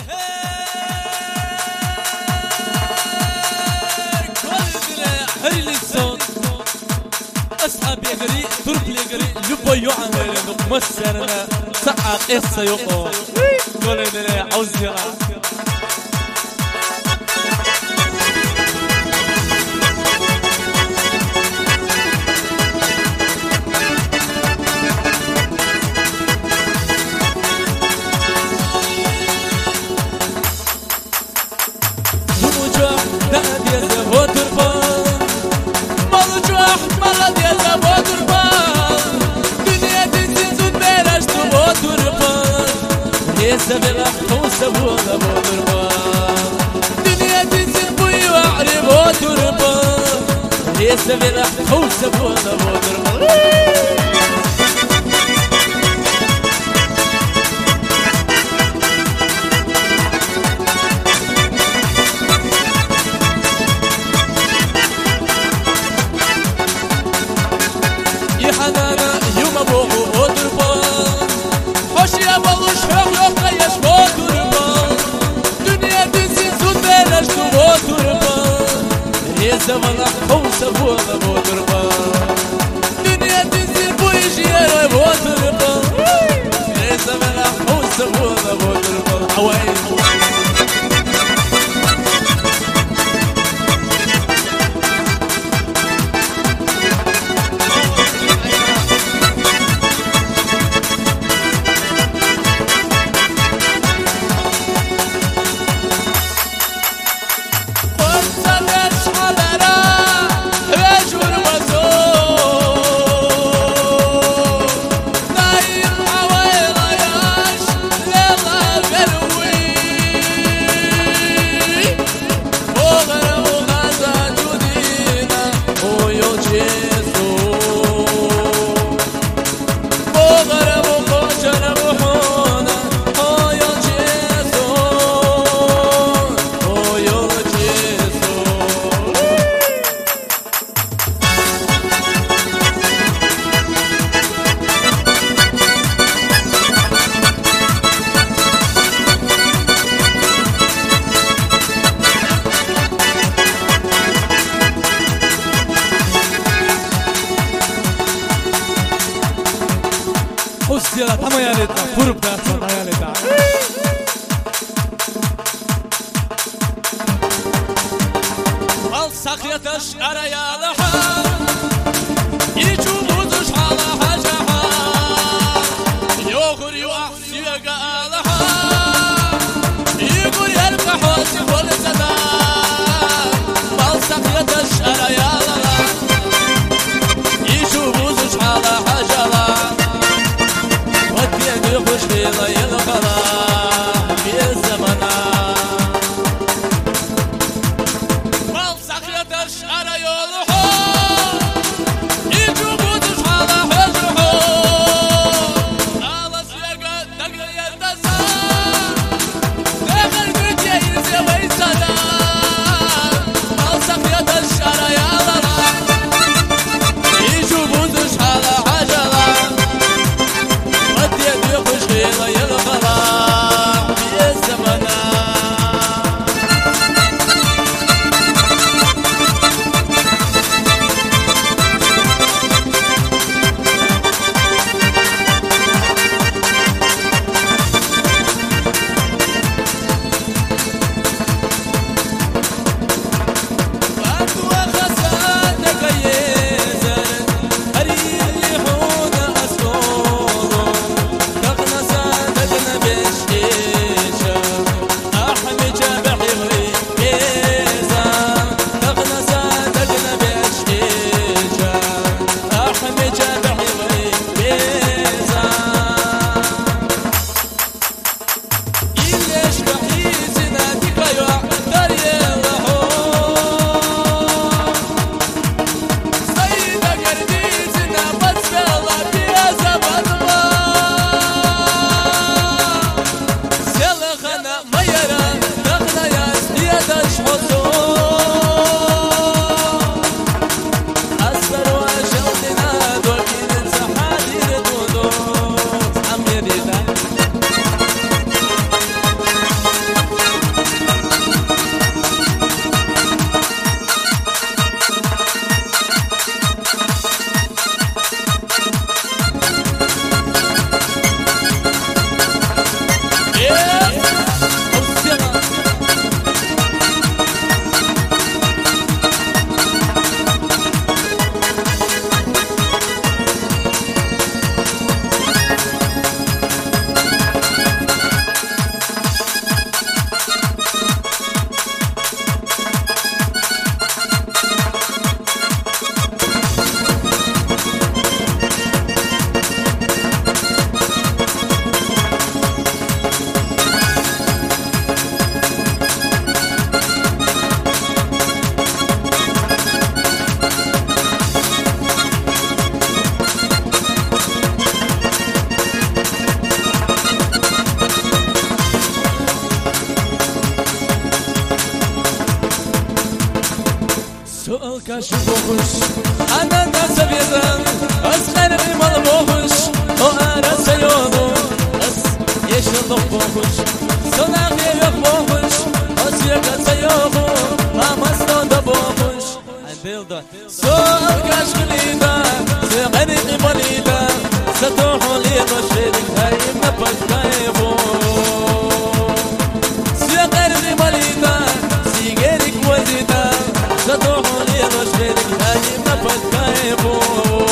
أصحاب يقري ترب يقري لبو يعمل مسرنا ساعة قصة يقول قولي لي عوزي سبلا وسبونا بودربان دنيا تنزل بوي وعرب بودربان ليه سبلا وسبونا بودربان يا حنانا يوم ابو بودربان خوش يا بلوش زمنا خوش بونا بودربان دنيا تنزل بوي جيرا بودربان زمنا خوش بونا بودربان حوالي يلا تما يا ليتا قرب دارسنا يا ليتا السقيتش أرى يا لحا يجوبوزش على حاجها يغر يوحسيك لحا يقول يلقى حوسي والسدا السقيتش أرى يا لحا يجوبوزش على حاجها يخش في ضي الغلا في الزمنا والسقية الشعر يلحو يجوبوزش على حجحو على سياقة تقري يلتسا داخل قلت يا ينسي ويسادا والسقية الشعر يلحو يجوبوزش على حجحو يخش في ضي الغلا في الزمنا bitch. كاشبوش أنا ناس بيزن أسخر إمال بوش وأنا سيوضو أس يشلق بوش سنة غير بوش أسيق سيوضو أمستو دبوش عنديلدا سوء كاشغليدا سيغني قبليدا ستوحو لي رشيدك هاي مبت كايبو سيغني قبليدا سيغيرك وزيدا ستوحو لي رشيدك هاي مبت كايبو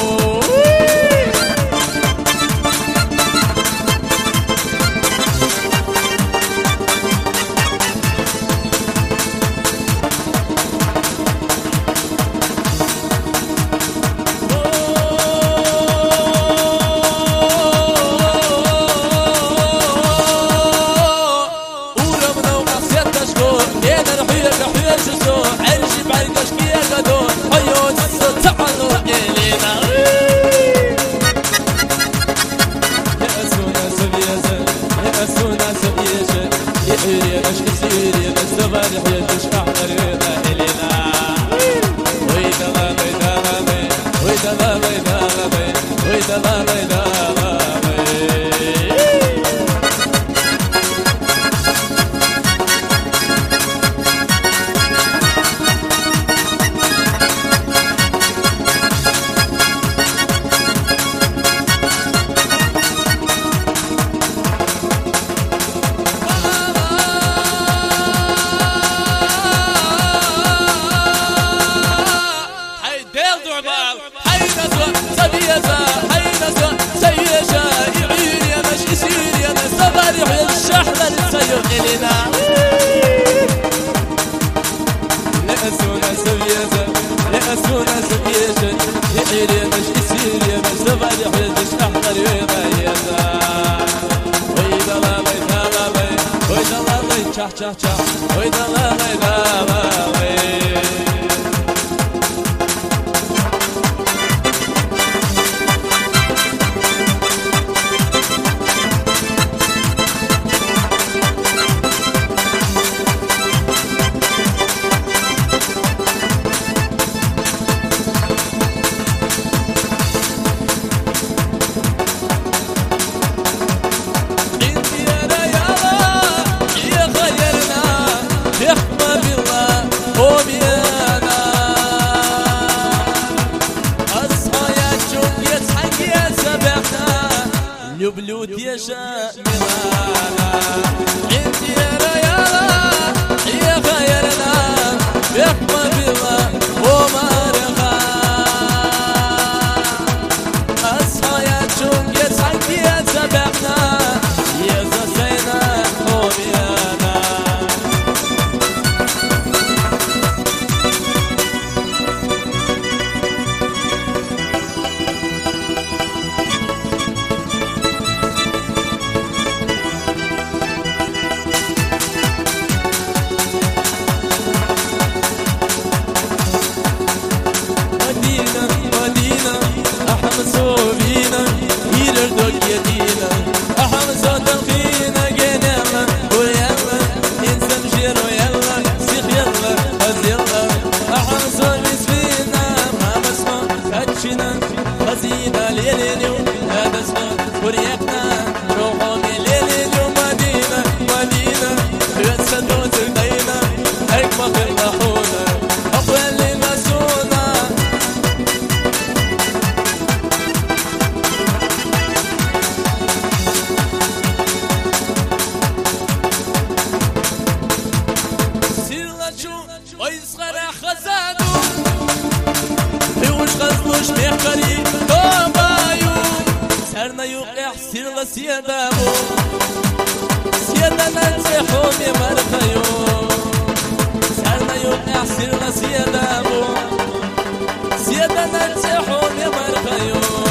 cha cha, oi da la la بلود يشاء مرانا انت يا ريالا يا خيرنا بحمد الله وما رغى اصحى يا تشوم يسعك يا سبحنا يا زسينا قوميانا صوبينا يردوك يدينا أحمد صوت الخينا قنانا ويلا انسى مشير ويلا سيخ يلا هز يلا أحمد صوت بسفينا ما بسمع هاتشنا خزينا ليلينيو هذا اسمه وريقنا روحهم ليلينيو مدينة مدينة يتسدو تلقينا أكبر في الرحونة أقوى اللي مسونا ويصغر خزانو بيوش غزلوش بيحكري طبايو سرنا يوقع سير لسيادامو سيادة ننسيحهم يمرخيو سرنا يوقع سير لسيادامو سيادة ننسيحهم يمرخيو